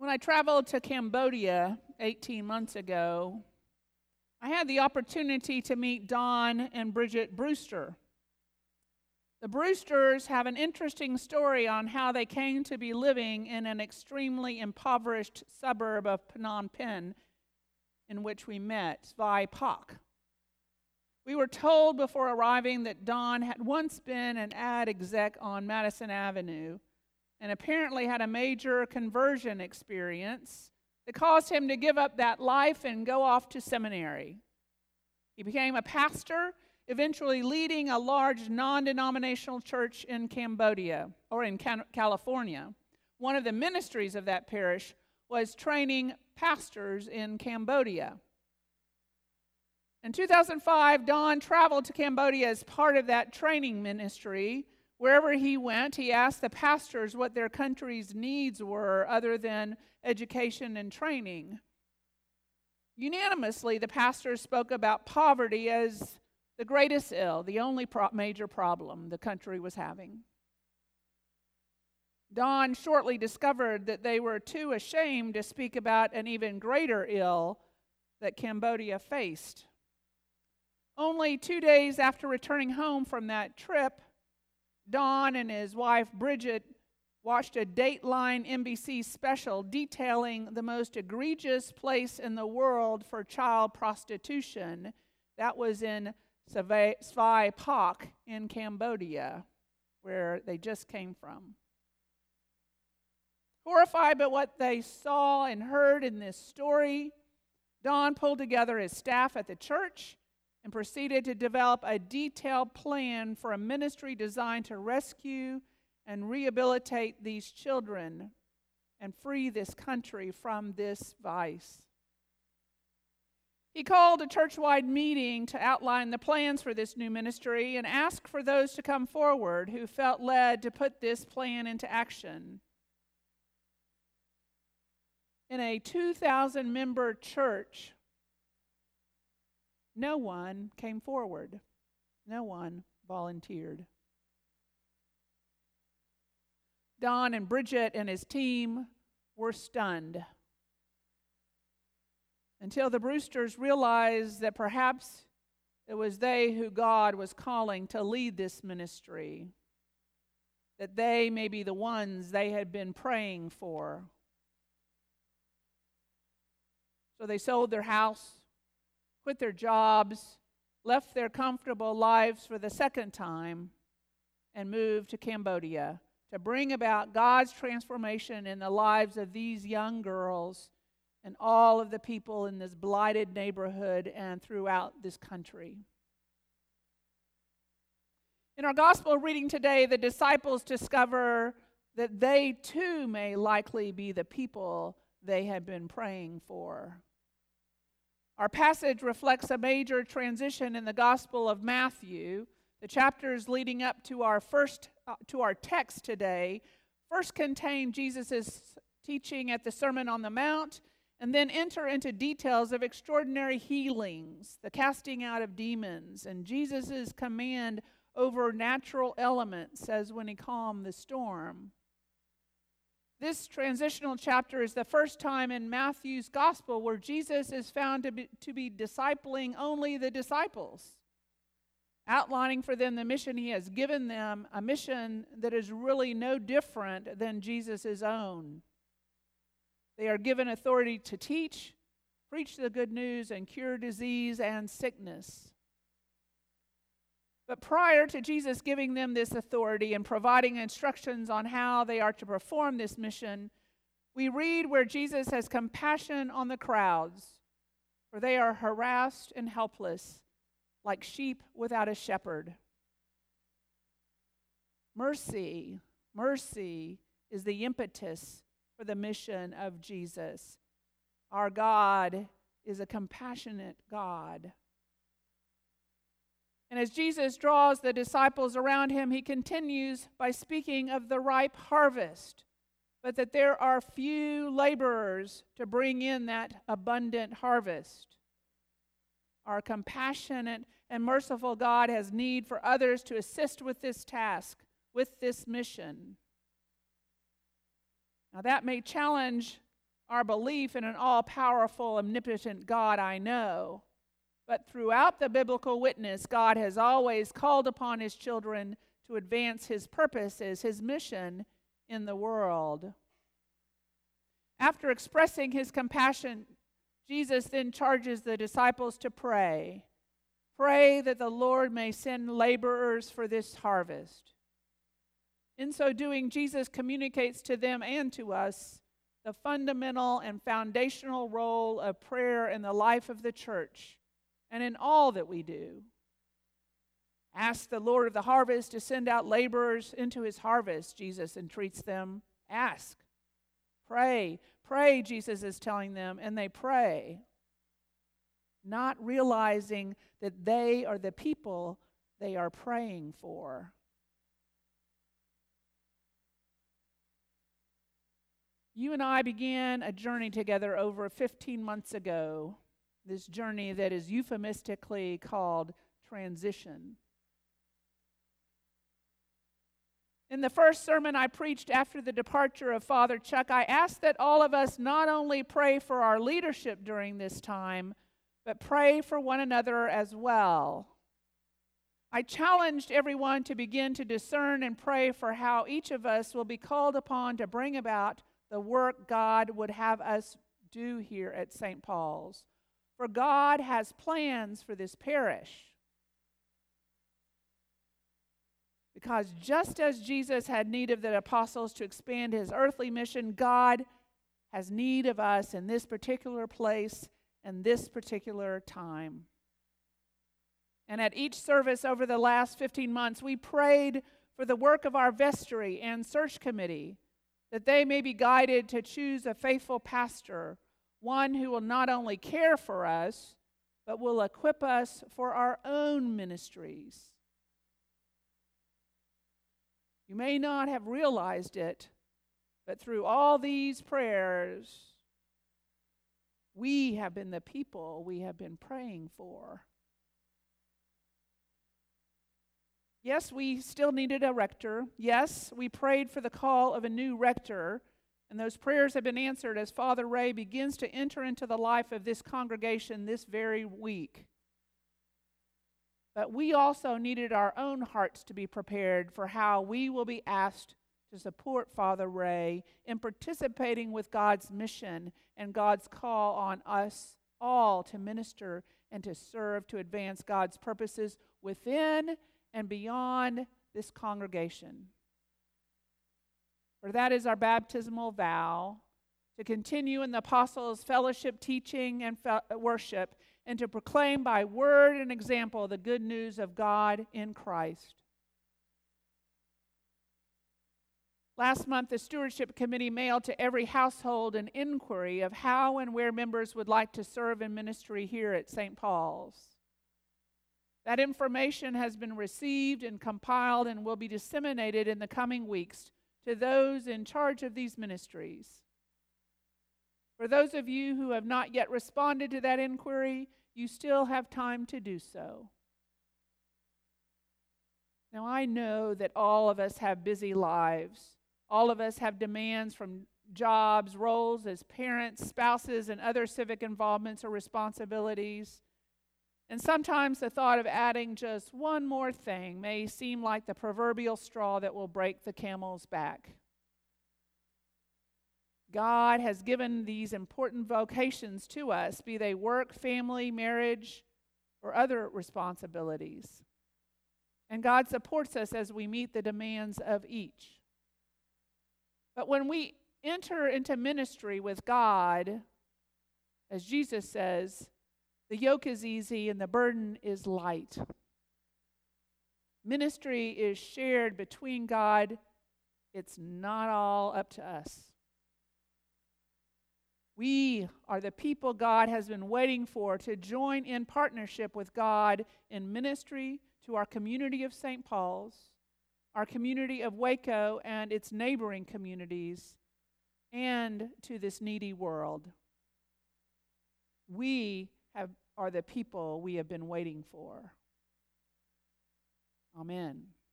When I traveled to Cambodia 18 months ago, I had the opportunity to meet Don and Bridget Brewster. The Brewsters have an interesting story on how they came to be living in an extremely impoverished suburb of Phnom Penh in which we met, Svai Pak. We were told before arriving that Don had once been an ad exec on Madison Avenue and apparently had a major conversion experience that caused him to give up that life and go off to seminary. He became a pastor, eventually leading a large non-denominational church in Cambodia, or in California. One of the ministries of that parish was training pastors in Cambodia. In 2005, Don traveled to Cambodia as part of that training ministry. Wherever he went, he asked the pastors what their country's needs were other than education and training. Unanimously, the pastors spoke about poverty as the greatest ill, the only major problem the country was having. Don shortly discovered that they were too ashamed to speak about an even greater ill that Cambodia faced. Only 2 days after returning home from that trip, Don and his wife Bridget watched a Dateline NBC special detailing the most egregious place in the world for child prostitution. That was in Svai Pak in Cambodia, where they just came from. Horrified by what they saw and heard in this story, Don pulled together his staff at the church and proceeded to develop a detailed plan for a ministry designed to rescue and rehabilitate these children and free this country from this vice. He called a church-wide meeting to outline the plans for this new ministry and asked for those to come forward who felt led to put this plan into action. In a 2,000-member church, no one came forward. No one volunteered. Don and Bridget and his team were stunned until the Brewsters realized that perhaps it was they who God was calling to lead this ministry, that they may be the ones they had been praying for. So they sold their house, quit their jobs, left their comfortable lives for the second time, and moved to Cambodia to bring about God's transformation in the lives of these young girls and all of the people in this blighted neighborhood and throughout this country. In our gospel reading today, the disciples discover that they too may likely be the people they had been praying for. Our passage reflects a major transition in the Gospel of Matthew. The chapters leading up to our text today first contain Jesus' teaching at the Sermon on the Mount, and then enter into details of extraordinary healings, the casting out of demons, and Jesus' command over natural elements as when he calmed the storm. This transitional chapter is the first time in Matthew's gospel where Jesus is found to be discipling only the disciples, outlining for them the mission he has given them, a mission that is really no different than Jesus' own. They are given authority to teach, preach the good news, and cure disease and sickness. But prior to Jesus giving them this authority and providing instructions on how they are to perform this mission, we read where Jesus has compassion on the crowds, for they are harassed and helpless, like sheep without a shepherd. Mercy is the impetus for the mission of Jesus. Our God is a compassionate God. And as Jesus draws the disciples around him, he continues by speaking of the ripe harvest, but that there are few laborers to bring in that abundant harvest. Our compassionate and merciful God has need for others to assist with this task, with this mission. Now that may challenge our belief in an all-powerful, omnipotent God, I know. But throughout the biblical witness, God has always called upon his children to advance his purposes, his mission in the world. After expressing his compassion, Jesus then charges the disciples to pray. Pray that the Lord may send laborers for this harvest. In so doing, Jesus communicates to them and to us the fundamental and foundational role of prayer in the life of the church and in all that we do. Ask the Lord of the harvest to send out laborers into his harvest, Jesus entreats them. Ask. Pray. Pray, Jesus is telling them, and they pray, not realizing that they are the people they are praying for. You and I began a journey together over 15 months ago, this journey that is euphemistically called transition. In the first sermon I preached after the departure of Father Chuck, I asked that all of us not only pray for our leadership during this time, but pray for one another as well. I challenged everyone to begin to discern and pray for how each of us will be called upon to bring about the work God would have us do here at St. Paul's. For God has plans for this parish. Because just as Jesus had need of the apostles to expand his earthly mission, God has need of us in this particular place and this particular time. And at each service over the last 15 months, we prayed for the work of our vestry and search committee, that they may be guided to choose a faithful pastor, one who will not only care for us, but will equip us for our own ministries. You may not have realized it, but through all these prayers, we have been the people we have been praying for. Yes, we still needed a rector. Yes, we prayed for the call of a new rector, and those prayers have been answered as Father Ray begins to enter into the life of this congregation this very week. But we also needed our own hearts to be prepared for how we will be asked to support Father Ray in participating with God's mission and God's call on us all to minister and to serve to advance God's purposes within and beyond this congregation. For that is our baptismal vow, to continue in the apostles' fellowship, teaching, and worship, and to proclaim by word and example the good news of God in Christ. Last month, the Stewardship Committee mailed to every household an inquiry of how and where members would like to serve in ministry here at St. Paul's. That information has been received and compiled and will be disseminated in the coming weeks to those in charge of these ministries. For those of you who have not yet responded to that inquiry, you still have time to do so. Now, I know that all of us have busy lives. All of us have demands from jobs, roles as parents, spouses, and other civic involvements or responsibilities. And sometimes the thought of adding just one more thing may seem like the proverbial straw that will break the camel's back. God has given these important vocations to us, be they work, family, marriage, or other responsibilities. And God supports us as we meet the demands of each. But when we enter into ministry with God, as Jesus says, the yoke is easy and the burden is light. Ministry is shared between God. It's not all up to us. We are the people God has been waiting for to join in partnership with God in ministry to our community of St. Paul's, our community of Waco and its neighboring communities, and to this needy world. We are the people we have been waiting for. Amen.